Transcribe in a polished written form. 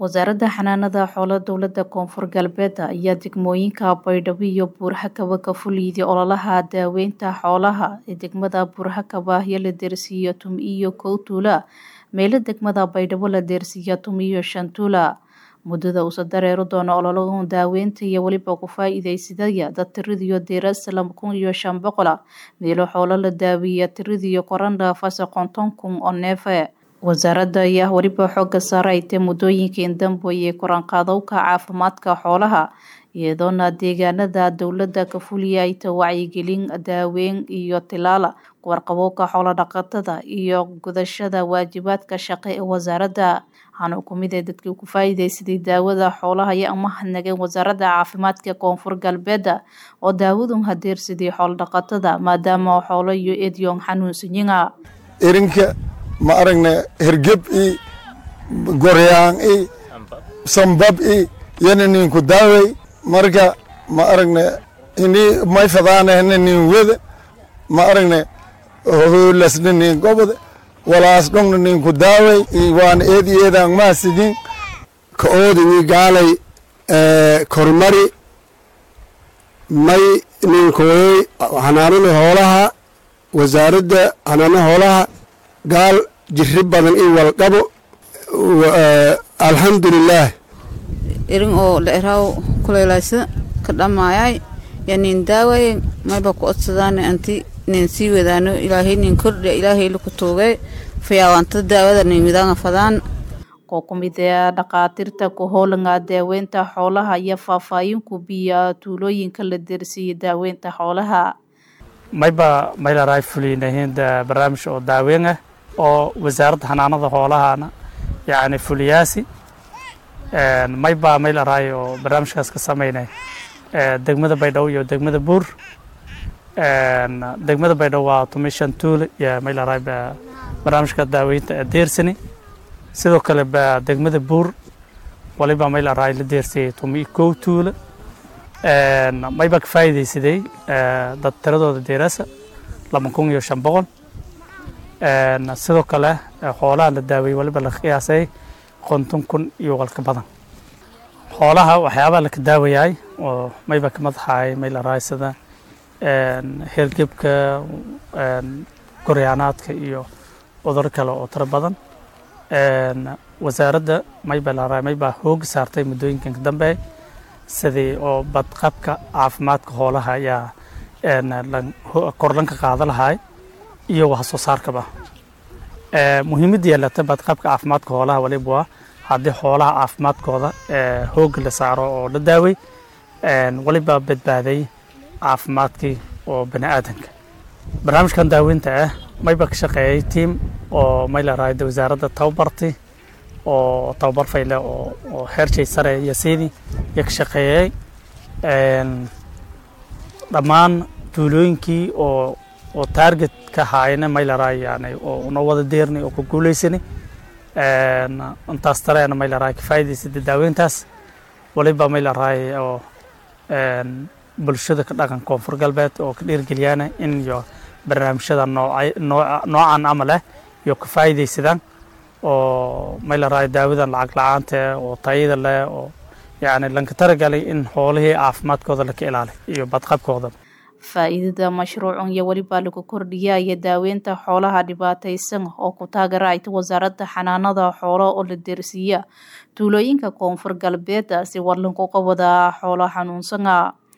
Wasaaradda Xanaanada Xoolaha Dowladda Koonfur Galbeed ayaa degmooyinka Baydhabo iyo Buur-Hakaba ka fuliyay ololaha daaweynta xoolaha ee degmada Buur-Hakaba la deersiiyo iyo Kowtula meelo degmada Baydhabo la deersiiyo iyo Shantula muddada uu dareero doono ololaha daaweynta iyo waliba ku faa'iideysadaya dad tiradiyo deeras 2500 meelo xoolo la daaweeyo tiradiyo qoranda fasa 50,000 oo neef wasaaradda ayaa waliba xooga saaray muddooyinkii dambeeyay koran qaadowka caafimaadka xoolaha iyadoona deegaanada dowladda ka fuliyay wacyigelin daaweyn iyo tilaala warqabowka xoolo dhaqatada iyo gudashada waajibaadka shaqo ee wasaaradda waxaana ku mid ah dadkii ku faa'iideysaday daawada xoolaha iyo mahadnaqeen wasaaradda caafimaadka Koonfur Galbeed oo daawadu hadeersidii xoolo dhaqatada maadaama xoolo iyo eedyoon xanuunsanyihiin irinka ma aragna hergeb i goryaan i sambab i yana ku daaway marka ma aragna ini may fadaana nin wada ma aragna hoolasna nin gobod walaas dhongna nin ku daaway waan eedan ma sigin ka oodi wi gaalay kormari may nin kooy xanaanada xoolaha wasaaradda xanaanada xoolaha gaal jirri badan in walqabo alxamdulilaah irin oo dheeraaw kuleelaysa ka dhamaayay yanin daaway mayba ku odsadaan anti nin sii wadaano ilaahay nin kordhe ilaahay ku toogay fiyaawanta daawada nin midaan fadaan kookumida dhaqaatirta ku howlanga daaweynta xoolaha iyo faahfaahin ku biya tuulooyinka la deersiiyay daaweynta xoolaha mayba maylaray fulinayeen barnaamij oo daaweyn ah oo wasaaradda xanaanada xoolaha yani fuliyaasi mayba maylaray oo barnaamijkaas ka sameynay degmada Baydhabo iyo degmada Buur degmada Baydhabo waa tumishan tuul iyo maylaray barnaamijka daaweynta deersani sidoo kale degmada Buur waliba maylaray la deersay tumi Kowtula mayba ka faa'iideysaday dad tiradooda deerasa 2500 sidoo kale xoolaha la daaweeyay waliba la qiyaasay 50,000 iyo walka badan xoolaha waxyaabaha la ka daaweeyay oo mayba ka madaxay mayla raasada hergebka koryaanaadka iyo cudur kale oo tiro badan wasaaradda mayba hoog saartay muddooyinkan dambe sidii oo badqabka caafimaadka xoolaha ayaa kordhanka qaada lahay iyo wax soo saarkaba muhiimadda yeelata badqabka caafimaadka xoolaha waliba waa haddii xoolaha caafimaadkooda hoog la saaro oo la daaway waliba badbaaday caafimaadkii oo bani'aadanka barnaamijkan daaweynta ah mayba ka shaqeeyay tiim oo mayla raayda wasaaradda tababartay oo tababar fayle oo heerjay sare iyo siidii ka shaqeeyay dhammaan tuulooyinkii oo target ka haayna maylaray yani oo una wada deernay oo ku guuleysani intaas tareena maylaray ka faa'iideysay daaweyntaas waliba maylaray oo bulshada ka dhaqan Koonfur Galbeed oo ka dhiirgeliyana in iyo barnaamijyada noocan amal ah iyo ka faa'iideysadaan oo maylaray daawadan lacag la'aanta oo tayada leh oo yani lanka taragalay in xoolihii caafimaadkooda la ka ilaaliyo iyo badqabkooda faa'iidada mashruucan iyo waliba lagu kordhiyay daaweynta xoolaha dhibaataysan oo ku taageeray wasaaradda xanaanada xoolaha oo la deersiiya tuulooyinka Koonfur Galbeed si war lagu qabada xoolaha xanuunsan